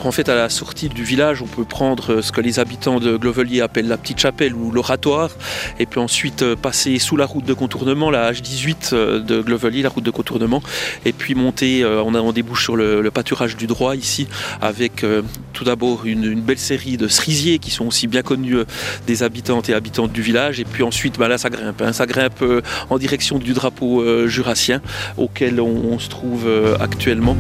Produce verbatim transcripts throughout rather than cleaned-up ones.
Alors en fait, à la sortie du village, on peut prendre ce que les habitants de Glovelier appellent la petite chapelle ou l'oratoire, et puis ensuite passer sous la route de contournement, la H dix-huit de Glovelier, la route de contournement, et puis monter, on, a, on débouche sur le, le pâturage du Droit ici, avec euh, tout d'abord une, une belle série de cerisiers qui sont aussi bien connus euh, des habitantes et habitantes du village, et puis ensuite, ben là ça grimpe, hein, ça grimpe euh, en direction du drapeau euh, jurassien, auquel on, on se trouve euh, actuellement.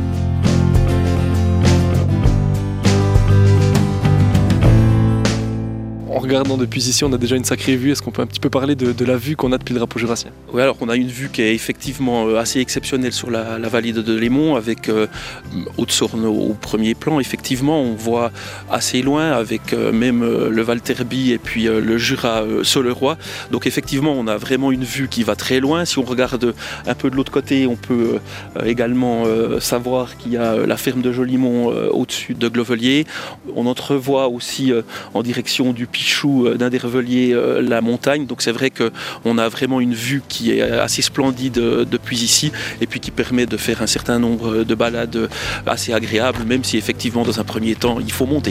En regardant depuis ici, on a déjà une sacrée vue. Est-ce qu'on peut un petit peu parler de, de la vue qu'on a depuis le drapeau jurassien? Oui, alors on a une vue qui est effectivement assez exceptionnelle sur la, la vallée de Delémont, avec euh, Haute-Saône au, au premier plan. Effectivement, on voit assez loin, avec euh, même euh, le Val Terby et puis euh, le Jura euh, Soleroy. Donc effectivement, on a vraiment une vue qui va très loin. Si on regarde un peu de l'autre côté, on peut euh, également euh, savoir qu'il y a la ferme de Jolimont euh, au-dessus de Glovelier. On entrevoit aussi euh, en direction du Pichou d'Indervelier euh, la montagne, donc c'est vrai qu'on a vraiment une vue qui est assez splendide euh, depuis ici, et puis qui permet de faire un certain nombre de balades assez agréables, même si effectivement dans un premier temps il faut monter.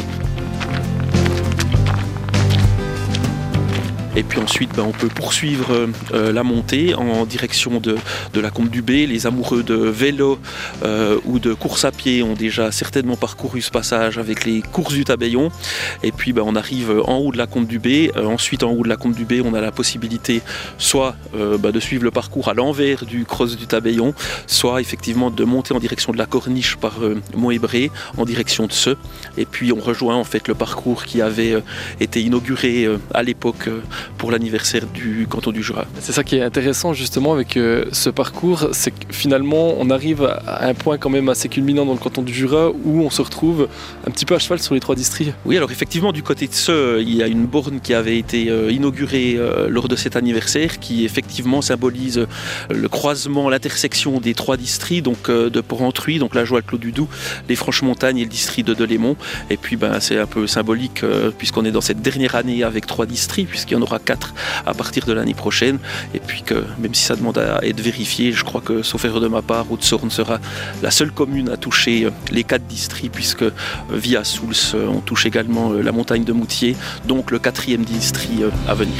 Et puis ensuite, ben, on peut poursuivre euh, la montée en direction de, de la Combe du Bé. Les amoureux de vélo euh, ou de course à pied ont déjà certainement parcouru ce passage avec les courses du Tabayon. Et puis ben, on arrive en haut de la Combe du Bé. Euh, ensuite, en haut de la Combe du Bé, on a la possibilité soit euh, ben, de suivre le parcours à l'envers du cross du Tabayon, soit effectivement de monter en direction de la Corniche par euh, Monthébré, en direction de Seux. Et puis on rejoint en fait le parcours qui avait euh, été inauguré euh, à l'époque euh, pour l'anniversaire du canton du Jura. C'est ça qui est intéressant justement avec euh, ce parcours, c'est que finalement on arrive à un point quand même assez culminant dans le canton du Jura où on se retrouve un petit peu à cheval sur les trois districts. Oui, alors effectivement du côté de Seux, il y a une borne qui avait été euh, inaugurée euh, lors de cet anniversaire qui effectivement symbolise euh, le croisement, l'intersection des trois districts, donc euh, de Porrentruy, donc la Joie-Clos-du-Doubs, les Franches-Montagnes et le district de Delémont. Et puis ben, c'est un peu symbolique euh, puisqu'on est dans cette dernière année avec trois districts, puisqu'il y en aura quatre à partir de l'année prochaine, et puis que même si ça demande à être vérifié, je crois que sauf erreur de ma part, Haute-Saône sera la seule commune à toucher les quatre districts, puisque via Souls on touche également la montagne de Moutier, donc le quatrième district à venir.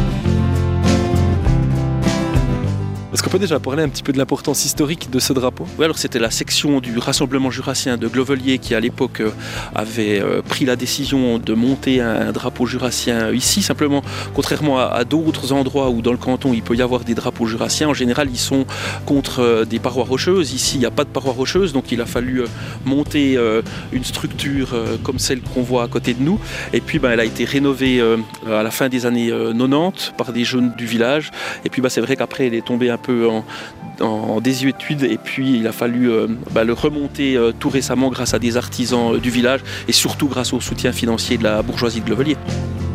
Est-ce qu'on peut déjà parler un petit peu de l'importance historique de ce drapeau? Oui, alors c'était la section du Rassemblement jurassien de Glovelier qui à l'époque avait pris la décision de monter un drapeau jurassien ici. Simplement, contrairement à, à d'autres endroits où dans le canton il peut y avoir des drapeaux jurassiens, en général ils sont contre des parois rocheuses. Ici il n'y a pas de parois rocheuses, donc il a fallu monter une structure comme celle qu'on voit à côté de nous. Et puis ben, elle a été rénovée à la fin des années quatre-vingt-dix par des jeunes du village. Et puis ben, c'est vrai qu'après elle est tombée un peu En, en désuétude, et puis il a fallu euh, bah, le remonter euh, tout récemment grâce à des artisans euh, du village et surtout grâce au soutien financier de la bourgeoisie de Glovelier.